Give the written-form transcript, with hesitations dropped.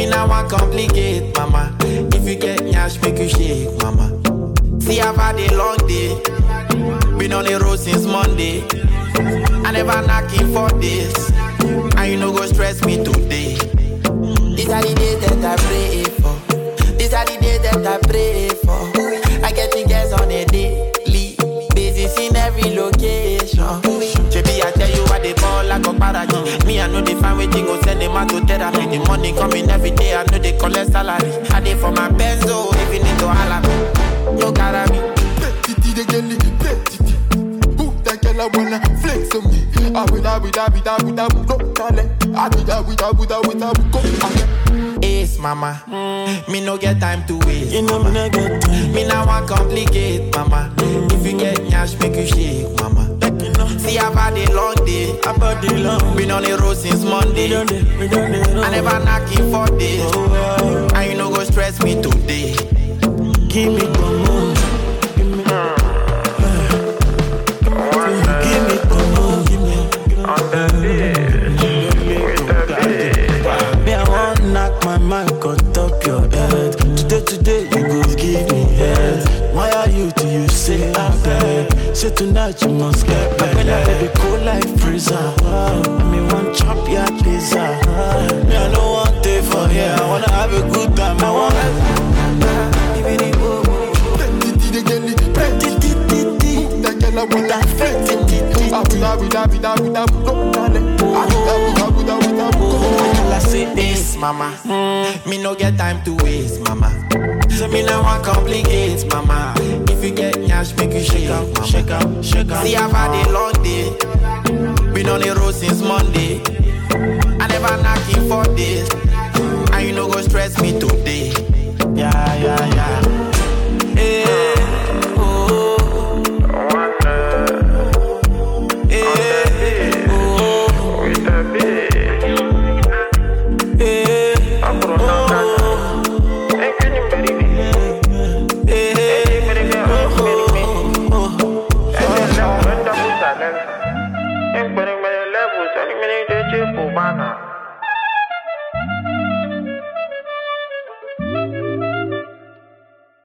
Me now want complicate, mama. If you get nyash, make you shake, mama. See, I've had a long day. Been on the road since Monday. I never knocking for this. And you no go stress me today. These are the days that I pray for. These are the days that I pray for. I get the gas on a daily basis in every location. JB, I tell you what they ball like a parody. Me, I know they find waiting, go send them out to therapy. The money coming every day, I know they collect salary. I did for my benzo, even into Alabama. No carry me. Petty, they get it, petty. Who that girl I wanna flex on me? I with go talent. I with go Ace, mama. Me no get time to waste. You know me no get time. Me now want complicate, mama. If you get nyash, make you shake, mama. See, I've had a long day. Been on the road since Monday. I never knocking for this. And you no go stress me today. Give me one more. Give me one more. Me, I want knock my mic on top your head. Today, you go give me head. Why are you till you say I beg? Say tonight you must get back. When I baby cool like freezer. Me want chop your pizza. Me, I don't want it for here. I wanna have a good time. I wanna. I want that I say this, mama. Me no get time to waste, mama. So me no want complicate, mama. If you get nyash, make you shake up, mama. Shake up. See, I've had a long day. Been on the road since Monday.